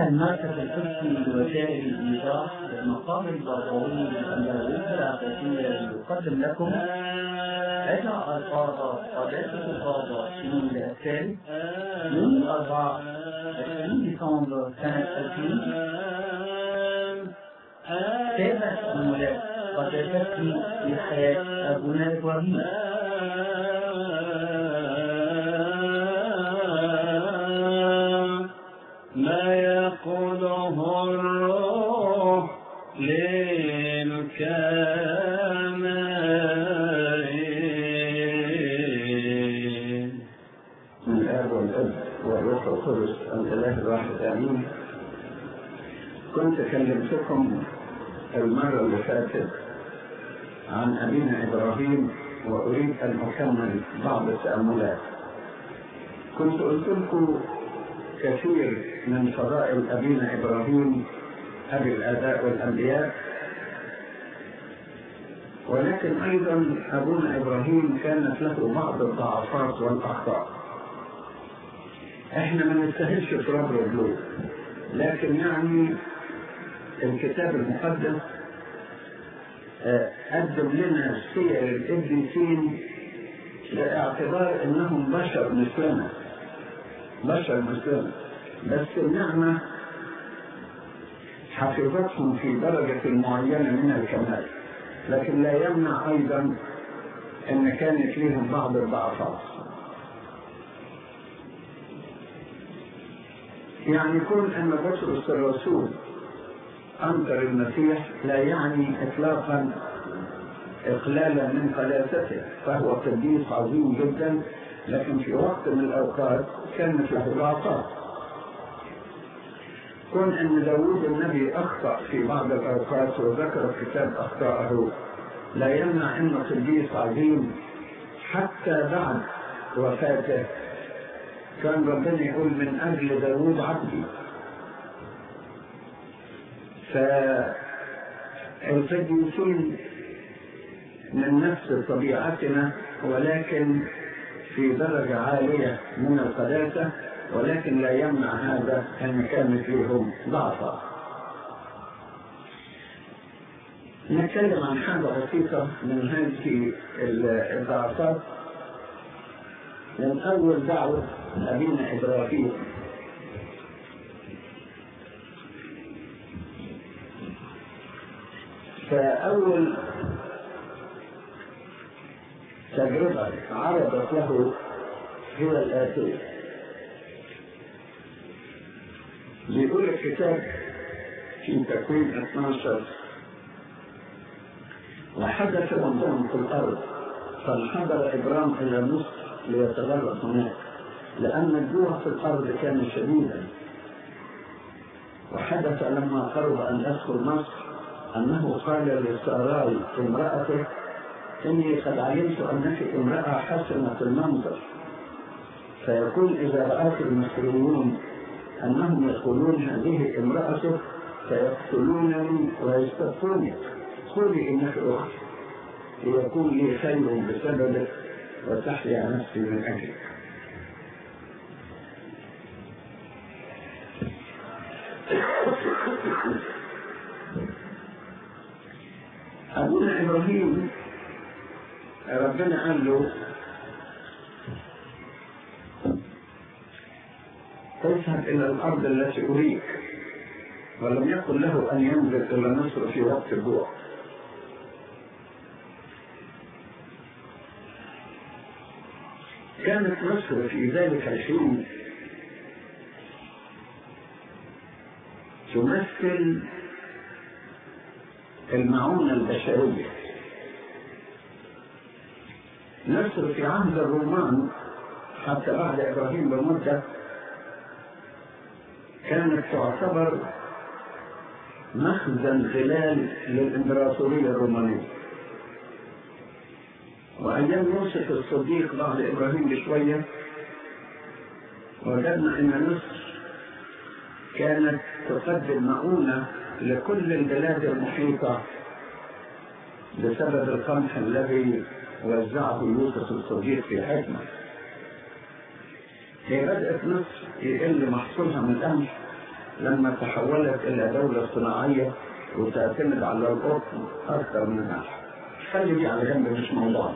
المركز القدسي لوسائل الإيضاح بالمقام البربري للأندلس العباسية يقدم لكم رجع القاضى قداسة القاضى سنين الثالث يوم الأربعاء 20 ديسمبر سنة 2000 تابع تأملات قداستي في حياة أبونا إبراهيم. ما يقوله الروح للكاملين. من الآب والأب والروح القدس الإله الواحد آمين. كنت كلمتكم المرة اللي فاتت عن أبينا إبراهيم وأريد أن أكمل بعض التأملات. كنت قلت لكم كثير من فضائل أبينا إبراهيم أبي الآباء والأنبياء، ولكن أيضا أبونا إبراهيم كانت له بعض الضعفات والأخطاء. إحنا ما نستاهلش تراب رجلوه، لكن يعني الكتاب المقدس قدم لنا سير القديسين باعتبار انهم بشر مثلنا، بس النعمة حفظتهم في درجة معينة من الكمال، لكن لا يمنع ايضا ان كانت لهم بعض الضعفات. يعني كون ان بطرس الرسول أنكر المسيح لا يعني إطلاقا إقلالا من قداسته، فهو قديس عظيم جدا، لكن في وقت من الأوقات كانت له ضعفات. كون أن داود النبي أخطأ في بعض الأوقات وذكر الكتاب أخطاءه لا يمنع أنه قديس عظيم. حتى بعد وفاته كان ربنا يقول من أجل داود عبدي. فالقديسين من نفس طبيعتنا، ولكن في درجة عالية من القداسة، ولكن لا يمنع هذا أن كان فيهم ضعفا. نتكلم عن حاجة بسيطة من هذه الضعفات. من أول دعوة أبينا إبراهيم فأول تجربة عرضت له هي الآتية. بيقول الكتاب في تكوين 12: وحدث وانتهم في الأرض فانحدر إبرام إلى مصر ليتغرب هناك، لأن الجوع في الأرض كان شديدا. وحدث لما قرب أن يدخل مصر أنه قال لساراي امرأته: إني قد علمت أنك امرأة حسنة المنظر، فيقول إذا رأت المصريون أنهم يقولون هذه امرأته فيقتلونني ويستبقوني، قولي إنك أختي ليكون لي خير بسببك وتحيا نفسي من أجلك. أبونا إبراهيم ربنا قال له: اذهب إلى الأرض التي أريك، ولم يقل له أن ينزل إلى مصر في وقت الجوع. كانت مصر في ذلك الحين تمثل المعونة البشرية. مصر في عهد الرومان حتى بعد إبراهيم بمدة كانت تعتبر مخزن غلال للإمبراطورية الرومانية. وأيام يوسف الصديق بعد إبراهيم بشوية وجدنا أن مصر كانت تقدم مؤونة لكل البلاد المحيطة بسبب القمح الذي وزعه يوسف الصديق في حكمة. هي بدأت مصر يقل محصولها من القمح لما تحولت إلى دولة صناعية وتعتمد على القطن أكثر من النحل. خلي دي على جنب، مش موضوع.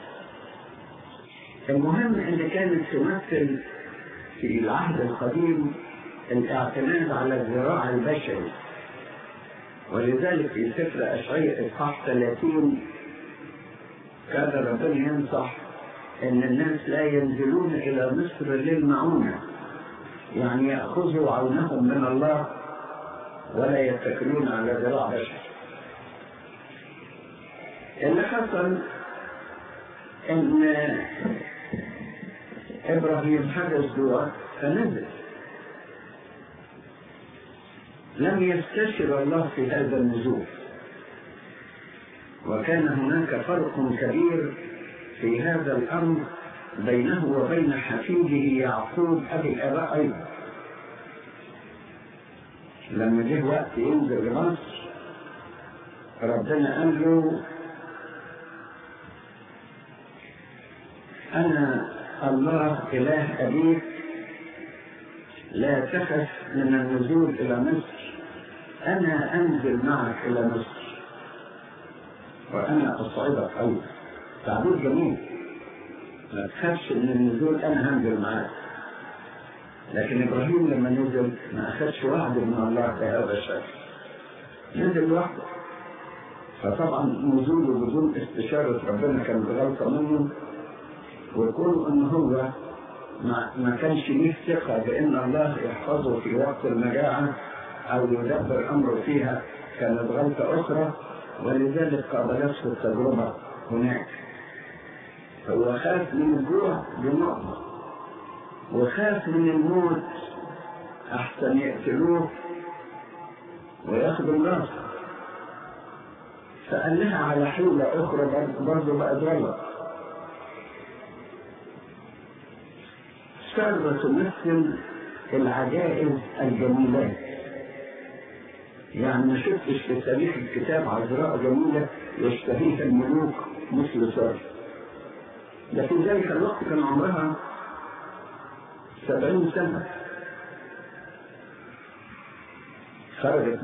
المهم إن كانت تمثل في العهد القديم الاعتماد على الزراعة البشري، ولذلك في سفر أشعياء إصحاح 30 كان ربنا ينصح إن الناس لا ينزلون إلى مصر للمعونة، يعني يأخذوا عونهم من الله ولا يتكلون على ذراع بشر. اللي حصل إن إبراهيم حدث جوع فنزل، لم يستشر الله في هذا النزول، وكان هناك فرق كبير في هذا الأمر بينه وبين حفيده يعقوب أبي الآباء أيضا. لما جه وقت ينزل مصر ربنا قال له أنا الله إله أبيك، لا تخف من النزول إلى مصر، أنا أنزل معك إلى مصر وأنا أصعدك أيضا. تعبير جميل، لا تخافش من النزول، أنا هنزل معاك. لكن إبراهيم لما نزل ما أخذش وعد من الله بهذا الشكل، نزل لوحده. فطبعا نزوله بدون استشارة ربنا كان بغلطة منه، ويكون إن هو ما كانش ليه ثقة بأن الله يحفظه في وقت المجاعة أو يدبر أمره فيها، كانت غلطة أخرى، ولذلك قابلته التجربة هناك. هو خاف من الجوع بنقطة، وخاف من الموت أحسن يقتلوه وياخدوا الناس، فقال لها على حيلة أخرى برضه بقت غلط. سارة تمثل العجائز الجميلات، يعني ما شفتش في تاريخ الكتاب عذراء جميلة يشتهيها الملوك مثل سارة. ده في ذلك الوقت كان عمرها 70 سنة، خرجت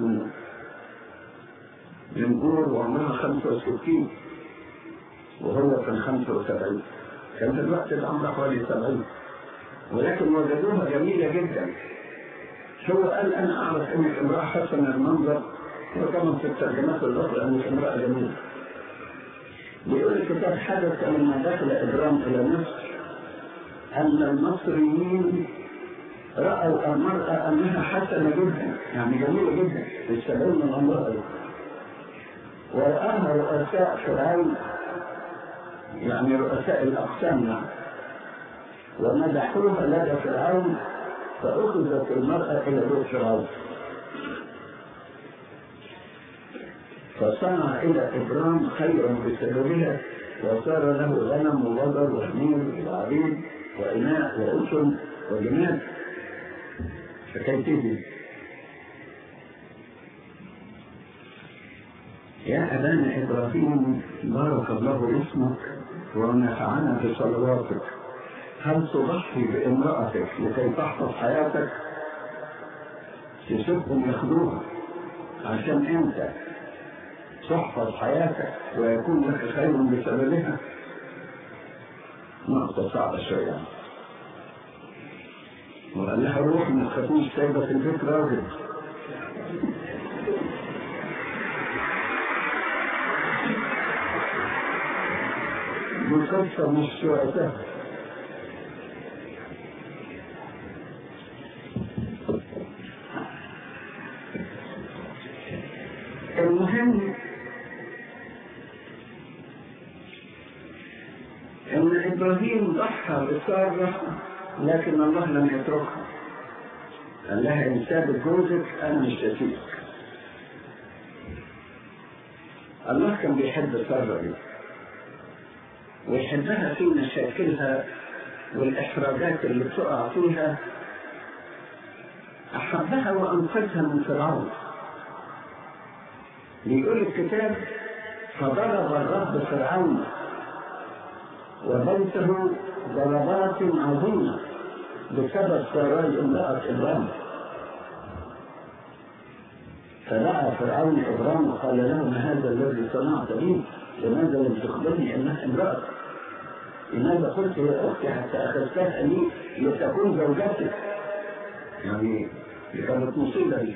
من جور وعمرها 65 وهو كان 75، كان في الوقت اللي عمرها حوالي 70، ولكن وجدوها جميلة جدا. هو قال أنا أعرف أنك امرأة حسن المنظر، وطبعا في الترجمات الأخرى أنك امرأة جميلة. بيقول الكتاب حدث لما دخل إبرام إلى مصر أن المصريين رأوا المرأة أنها حسنة جدا، يعني جميلة جدا، يستدعون من الله، ورآها رؤساء فرعون، يعني رؤساء الأقسام، ومدحوها لدى فرعون، فأخذت المرأة إلى بيت فرعون، فصنع إلى إبرام خيرا بسببها، وصار له غنم وبقر وحمير وعبيد وإناء وأسن وجمال. فكيف تجي يا أبانا إبراهيم بارك الله اسمك ونفعنا بصلواتك، هل تضحي بامرأتك لكي تحفظ حياتك؟ تسيبهم ياخدوها عشان أنت تحفظ حياتك ويكون لك خير بسببها؟ نقطة صعبة شوية. وقال لها روح ما تخافوش، سايبة في البيت راجل. دي قصة مش وقتها. المهم ان ابراهيم ضحى بسارة، لكن الله لم يتركها. قال لها ان سابت جوزك انا مش هسيبك. الله كان بيحب سارة دي ويحبها في مشاكلها والاحراجات اللي بتقع فيها، احبها وانقذها من فرعون. بيقول الكتاب فضرب الرب فرعون وبيته ضربات عظيمة بسبب سراي امرأة إبراهيم. فدعا فرعون إبرام وقال له: ما هذا الذي صنعت لي؟ لماذا لم تخبرني أنها امرأة؟ لماذا قلت يا أختي حتى أخذتها لي لتكون زوجتك؟ يعني كانت مصيبة لي.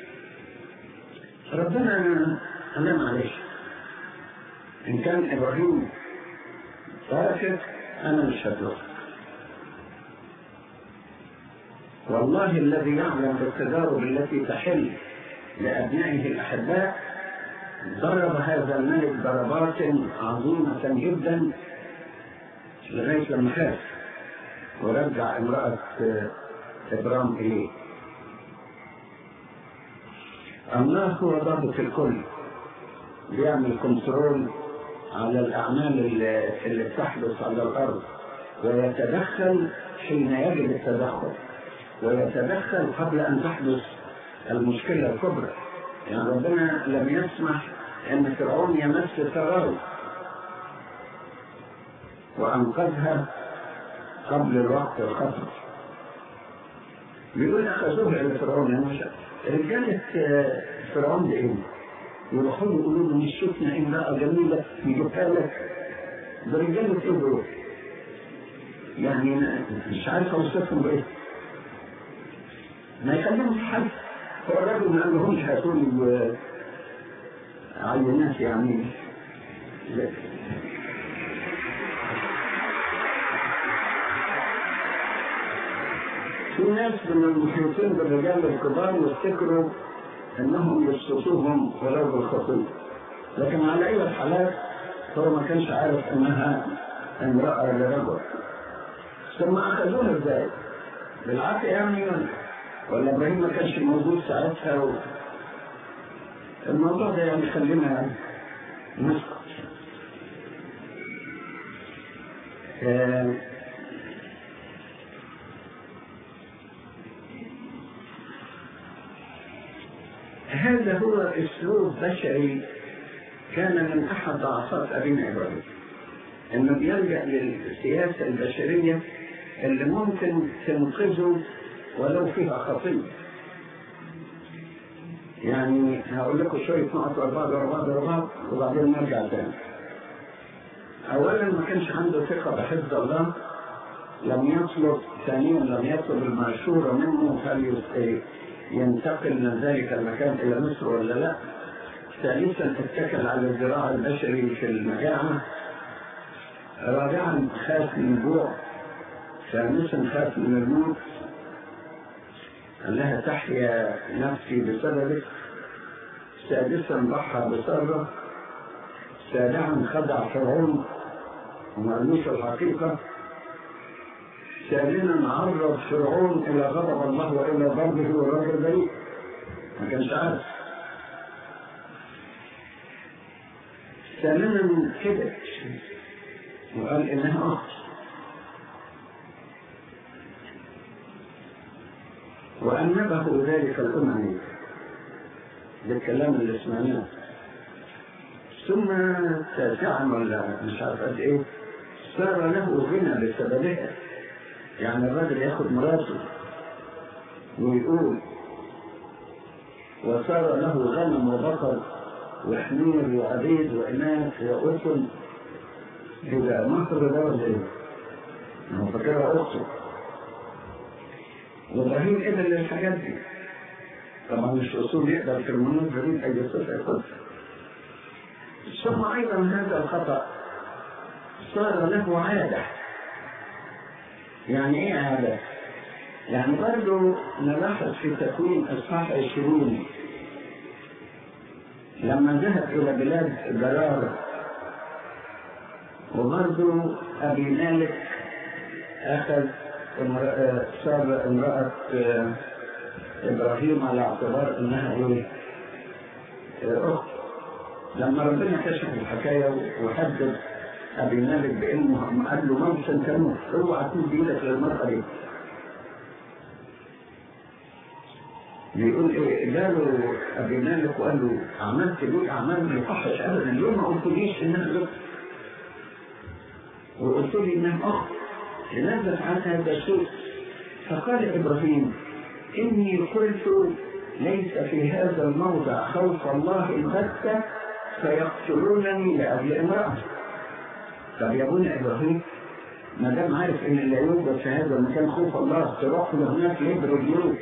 ربنا أنا معلش، إن كان إبراهيم تركك أنا مش هتركك. والله الذي يعلم بالتجارب التي تحل لأبنائه الأحباء ضرب هذا الملك ضربات عظيمة جدا لغاية لما خاف ورجع امرأة إبرام إليه. الله هو ضابط الكل، بيعمل كنترول على الأعمال اللي بتحدث على الأرض، ويتدخل حين يجب التدخل، ويتدخل قبل أن تحدث المشكلة الكبرى. يعني ربنا لم يسمح أن فرعون يمس سراي وأنقذها قبل الوقت الخطر. بيقول أخذوها إلى فرعون. رجالة فرعون ده إيه؟ يروحوا يقولوا له: مش شفنا امرأة جميلة نجيبها لك؟ ده رجالة إيه دول؟ يعني مش عارف أوصفهم بإيه. ما يخليهم في حاجة. هو الراجل ما قالهمش هاتوا لي عينات يعني. لا. في ناس من المحيطين بالرجال الكبار يفتكروا انهم يبسطوهم ولو بالخطية، لكن على اي الحالات هو ما كانش عارف انها امرأة لرجل. ثم اخذوها ازاي؟ بالعافية يعني، ولا ابراهيم ما كانش موجود ساعتها الموضوع ده يعني خلينا نسكت. هذا هو اسلوب بشري كان من احد ضعفات ابينا ابراهيم، انه بيلجأ للسياسة البشرية اللي ممكن تنقذه ولو فيها خطية. يعني هقول لكم شوية نقط ورا بعض وبعدين نرجع تاني. اولا ما كانش عنده ثقة بحفظ الله، لم يطلب. ثانيا لم يطلب المشورة منه هل ينتقل من ذلك المكان الى مصر ولا لا. ثالثا اتكل على الذراع البشري في المجاعة. رابعا خاف من الجوع. خامسا خاف من الموت، قال لها: تحيا نفسي بسببك. سادسا ضحى بسببه. سابعا خدع فرعون وما قالوش الحقيقة. ثامنا عرض فرعون الى غضب الله والى ضربه والرجل بريء، ما كانش عارف. ثامنا كذب وقال انها اخت. وأنبه ذلك الأمم بالكلام اللي سمعناه. ثم تاسعا ولا مش عارف قد إيه صار له غنى بسببها. يعني الراجل ياخد مراته ويقول: وصار له غنم وبقر وحمير وعبيد وإناث وأسن. إذا مصر ده ولا إيه؟ أنا فاكرها أخته. وإبراهيم قبل للحاجات دي. طبعا مش أصول يقدر في المناسبة دي أي صفة يقدر. ثم أيضا هذا الخطأ صار له عادة. يعني إيه عادة؟ يعني برضه نلاحظ في تكوين إصحاح 20 لما ذهب إلى بلاد جرار، وبرضه أبي مالك أخذ صار امرأة إبراهيم على اعتبار إنها أخت. لما ربنا كشف الحكاية وحدد أبي مالك بإنه قال له: ممكن تموت، اوعى تمد إيدك للمرأة دي. بيقول إيه؟ قالوا أبي مالك وقال له: عملت لي أعمال ما يصحش أبدا، ليه ما قلتليش إنها زوجتي؟ وقلت لي إنها أخت، لماذا فعلت هذا الشيء؟ فقال إبراهيم: إني قلت ليس في هذا الموضع خوف الله البتة فيقتلونني لأجل امرأة. طب يا ابونا إبراهيم ما دام عارف إن لا يوجد في هذا المكان خوف الله تروح له هناك ليه برجلوك؟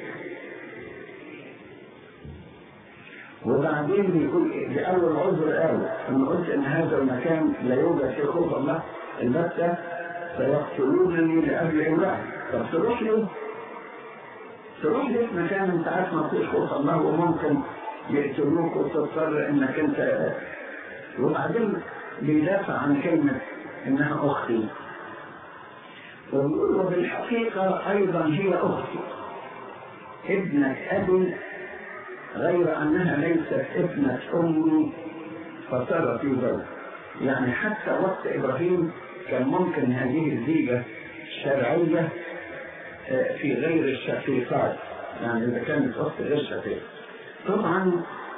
وبعدين بيقول بأول عذر قال أنا قلت إن هذا المكان لا يوجد فيه خوف الله البتة فيقتلونني لأجل امرأة. طب تروح ليه في مكان انت عارف ما فيش خوف الله وممكن يقتلوك وتضطر انك انت. وبعدين بيدافع عن كلمة انها اختي، وبيقول وبالحقيقة ايضا هي اختي ابنة ابي غير انها ليست ابنة امي فصار في ذلك. يعني حتى وقت ابراهيم كان ممكن هذه الزيجة شرعية في غير الشقيقات، يعني إذا كانت أخت غير شقيقة. طبعا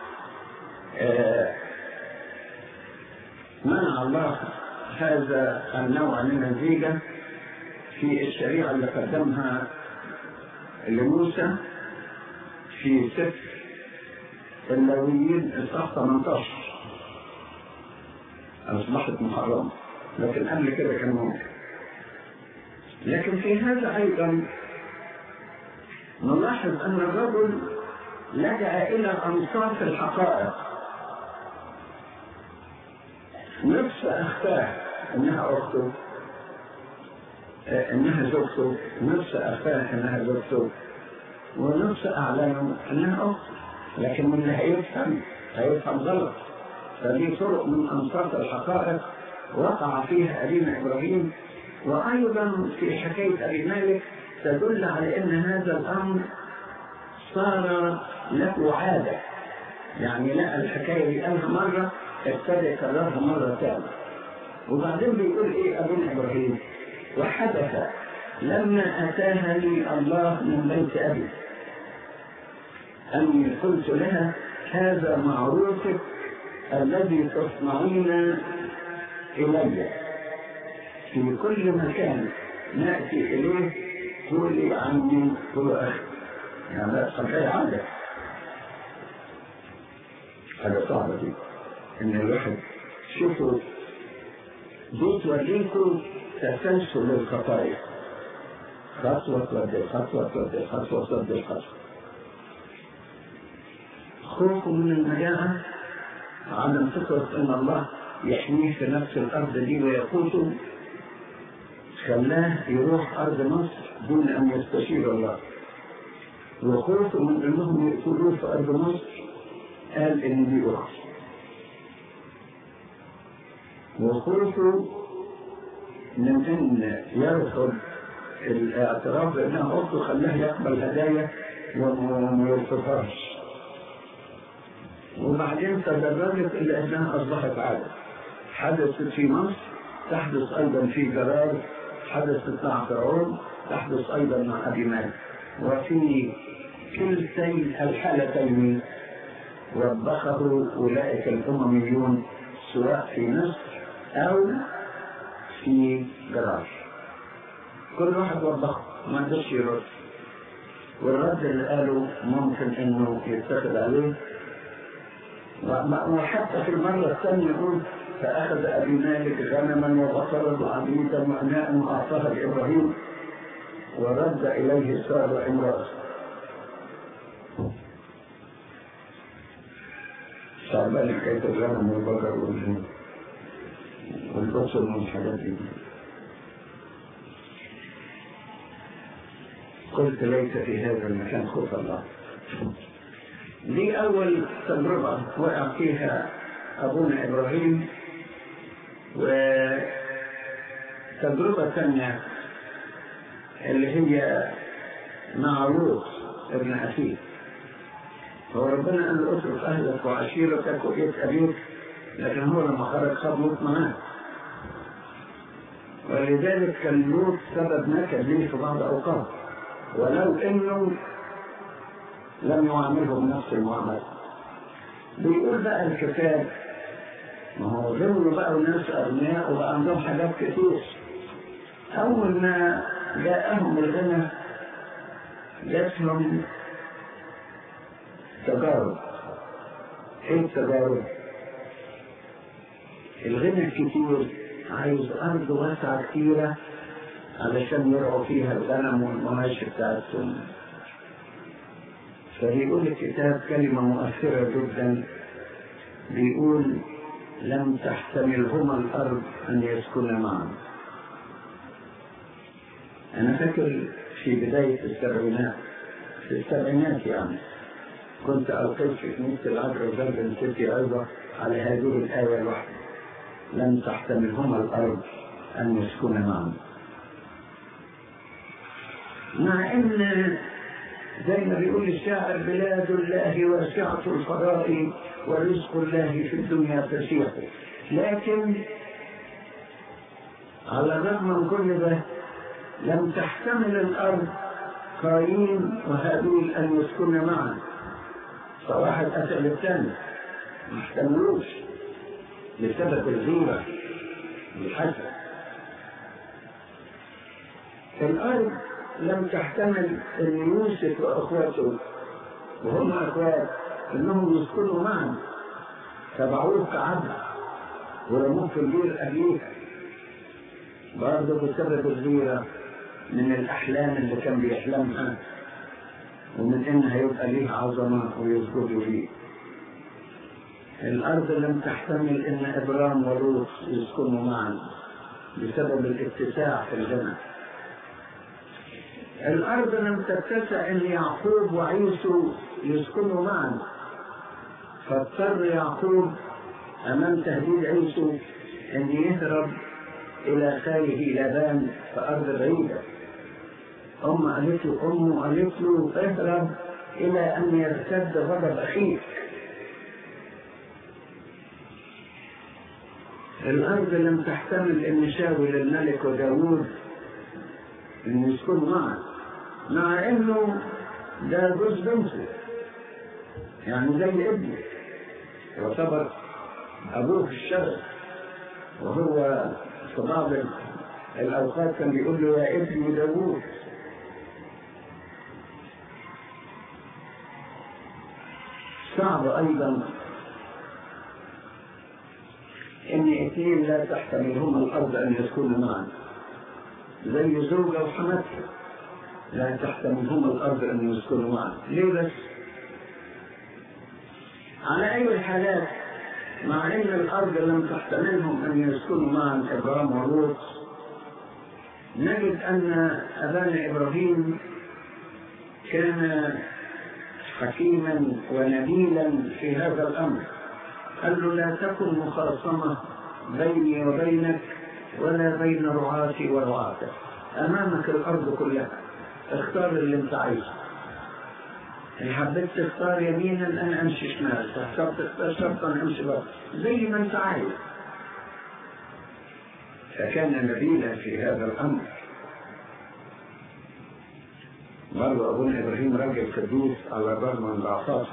منع الله هذا النوع من الزيجة في الشريعة اللي قدمها لموسى في سفر اللاويين إصحاح 18 أصبحت محرمة، لكن قبل كده كان ممكن. لكن في هذا أيضا نلاحظ أن الرجل لجأ إلى أنصاف الحقائق. نفس أخته إنها أخته، إنها زوجته، نفس أخته إنها زوجته، ونفس أعلامه إنها أخته، لكن من اللي هيفهم غلط. فدي طرق من أنصاف الحقائق وقع فيها أبينا إبراهيم. وأيضا في حكاية أبي مالك تدل على أن هذا الأمر صار له عادة، يعني لا الحكاية دي قالها مرة ابتدى يكررها مرة ثانية. وبعدين بيقول إيه أبونا إبراهيم وحدث لما أتاهني الله من بيت أبي أني قلت لها هذا معروفك الذي تصنعين إلي في كل مكان نأتي إليه قولي عني قول أخي. يعني لا صحيح عادة حاجة صعبة دي إن الواحد شوفوا دي توريكم تسلسل الخطايا، خطوة تودي خطوة تودي خطوة تودي خطوة. خوفه من المجاعة، عدم فكرة إن الله يحميه في نفس الأرض دي ويقوته، خلاه يروح أرض مصر دون أن يستشير الله. وخوفه من أنهم يقتلوه في أرض مصر قال إن دي أخت. وخوفه من أن يرفض الاعتراف بأنها أخته خلاه يقبل هدايا وما يرفضهاش. وبعدين تدرجت إلى أنها أصبحت عادة، حدثت في مصر تحدث أيضا في جرار، حدثت مع فرعون، تحدث أيضا مع أبي مالك. وفي كلتي الحالتين وبخه أولئك الأمميون سواء في مصر أو في جرار. كل واحد وبخه ما قدرش يرد، والرد اللي قاله ممكن إنه يتخذ عليه. وحتى في المرة الثانية يقول فأخذ أبي مالك غنما وبقرا وعبيدا وأناء وأعطاها لإبراهيم ورد إليه سارة امرأته. صعبان حكاية الغنم والبقر والبصر والحاجات دي. قلت ليس في هذا المكان خوف الله. دي أول تجربة وقع فيها أبونا إبراهيم. وتجربة ثانية اللي هي مع لوط ابن أخيه. هو ربنا قال له اترك أهلك وعشيرتك وبيت أبيك، لكن هو لما خرج خد لوط معاه، ولذلك كان لوط سبب نكد ليه في بعض الأوقات، ولو إنه لم يعامله بنفس المعاملة. بيقول بقى الكتاب ما هو ظلوا بقى الناس أغنياء وبقى عندهم حاجات كتير. أول ما جاءهم الغنى جاتهم تجارب. ايه التجارب؟ الغنى الكتير عايز أرض واسعة كتيرة علشان يرعوا فيها الغنم والمواشي بتاعتهم. فبيقول الكتاب كلمة مؤثرة جدا، بيقول لم تحتملهما الأرض أن يسكن معا. أنا فاكر في بداية السبعينات يعني كنت ألقيت في كنيسة العذراء جربن سيتي أيضا على هذه الآية الواحدة، لم تحتملهما الأرض أن يسكن معا. مع أن زي ما بيقول الشاعر بلاد الله واسعة الفضاء ورزق الله في الدنيا فسيح، لكن على الرغم من كل ده لم تحتمل الأرض قايين وهابيل أن يسكن معا، فواحد قتل الثاني ما احتملوش بسبب الغيرة والحسد. الأرض لم تحتمل أن يوسف وأخواته وهم أخوات أنهم يسكنوا معا، تبعوه كعبد ورموه في البير أبيها برضه بسبب الغيرة من الأحلام اللي كان بيحلمها ومن إنها يبقى ليه عظمة ويسجدوا ليه. الأرض لم تحتمل إن إبرام ولوط يسكنوا معا بسبب الاتساع في الغنى. الأرض لم تتسع إن يعقوب وعيسو يسكنوا معا، فاضطر يعقوب أمام تهديد عيسو أن يهرب إلى خاله لابان في أرض بعيدة. أمه قالت له اهرب إلى أن يرتد غضب أخيك. الأرض لم تحتمل أن شاول الملك وداود أن يسكنوا معا، مع أنه ده جوز بنته يعني زي ابنه، يعتبر أبوه في الشرع، وهو في بعض الأوقات كان بيقول له يا ابني داود. صعب أيضا إن اثنين لا تحتملهما الأرض أن يسكنوا معا، زي زوجة وحماتها لا تحتملهما الأرض أن يسكنوا معا. ليه بس؟ على أي الحالات مع أن الأرض لم تحتملهم أن يسكنوا معا إبرام ولوط، نجد أن أبانا إبراهيم كان حكيما ونبيلا في هذا الأمر. قال له لا تكن مخاصمة بيني وبينك ولا بين رعاتي ورعاتك، أمامك الأرض كلها، اختار اللي انت عايزه. إن حبيت تختار يمينا أنا أمشي شمال، حبيت تختار شرطا أمشي بره، زي ما انت عايز. فكان نبيلا في هذا الأمر. برضو أبونا إبراهيم رجل قديس على الرغم من ضعفاته.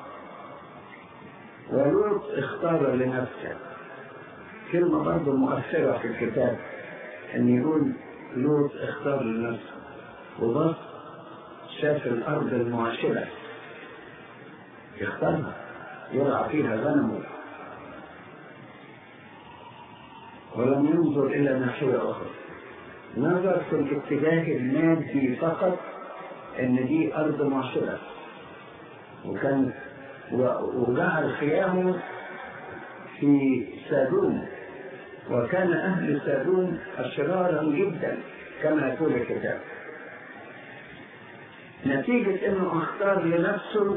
ولوط اختار لنفسه، كلمة برضو مؤثرة في الكتاب، أن يقول لوط اختار لنفسه وبص شاف الأرض المعاشرة يختارها يرعى فيها غنمه، ولم ينظر إلى ناحية أخرى، نظر في الاتجاه المادي فقط ان دي ارض معشرة، وجعل خيامه في سادوم، وكان اهل سادوم اشرارا جدا كما يقول الكتاب. نتيجة انه اختار لنفسه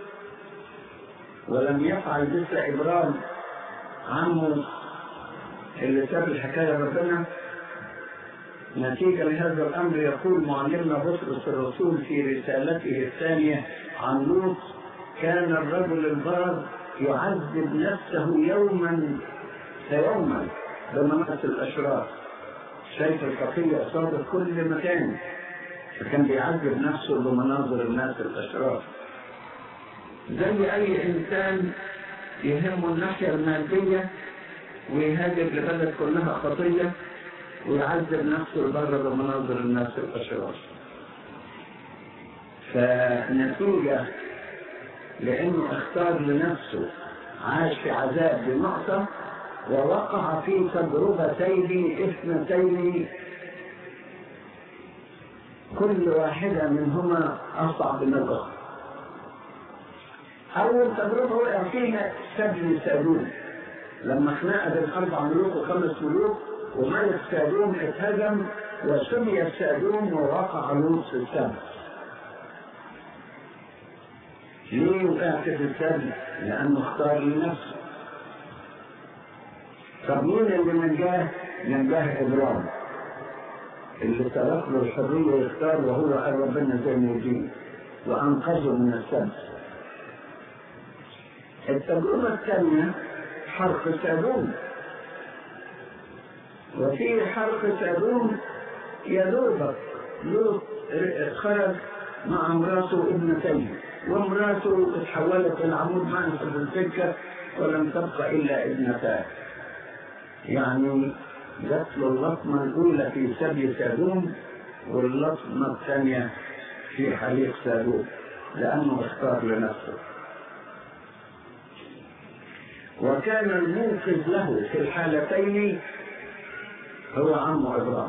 ولم يفعل مثل ابرام عمه اللي ساب الحكاية ربنا، نتيجة لهذا الأمر يقول معلمنا بطرس الرسول في رسالته الثانية عن لوط: كان الرجل البار يعذب نفسه يوما فيوما بمناص الأشرار. شايف الخطية صادت كل مكان، فكان بيعذب نفسه بمناظر الناس الأشرار. زي أي إنسان يهمه الناحية المادية ويهاجر لبلد كلها خطية ويعذب نفسه بره بمناظر الناس الأشرار. فنتيجة لأنه اختار لنفسه، عاش في عذاب بنقطة ووقع في تجربتين اثنتين كل واحدة منهما أصعب من الأخرى. أول تجربة وقع فيها سبي سادوم، لما خناقة بين 4 ملوك و5 ملوك، وملك سادوم اتهزم وسمي سادوم ووقع لوط في السبي. ليه وقعت في السبي؟ لأنه اختار لنفسه. طب مين اللي نجاه؟ نجاه إبراهيم اللي ترك له الحرية يختار، وهو قال ربنا زي ما يجي وأنقذه من السبي. التجربة الثانية حرق سادوم، وفي حرق سادوم يا دوبك لوط خرج مع امراته ابنتين، وامراته اتحولت الى عمود منصب في السكه ولم تبقى الا ابنتان. يعني جات له اللطمه الاولى في سبي سادوم واللطمه الثانيه في حريق سادوم لانه اختار لنفسه. وكان المنقذ له في الحالتين هو عمه إبراهيم،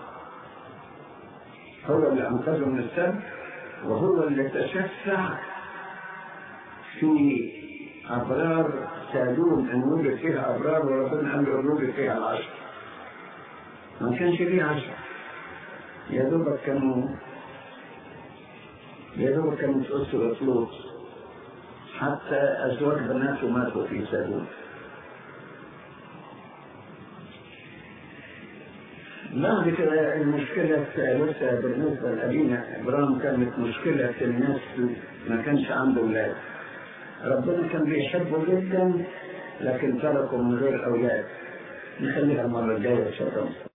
هو اللي أنقذه من السبي، وهو اللي تشفع في أبرار سادوم إن وجد فيها أبرار، وربنا قال له وجد فيها العشر. ما كانش فيه 10، يا دوبك كانوا في أسرة لوط، حتى أزواج بناته ماتوا في سادوم. بعد كده المشكلة الثالثة بالنسبة لأبينا إبراهيم كانت مشكلة الناس، ما كانش عنده أولاد. ربنا كان بيحبه جدا لكن تركه من غير أولاد. نخليها المرة الجاية إن شاء الله.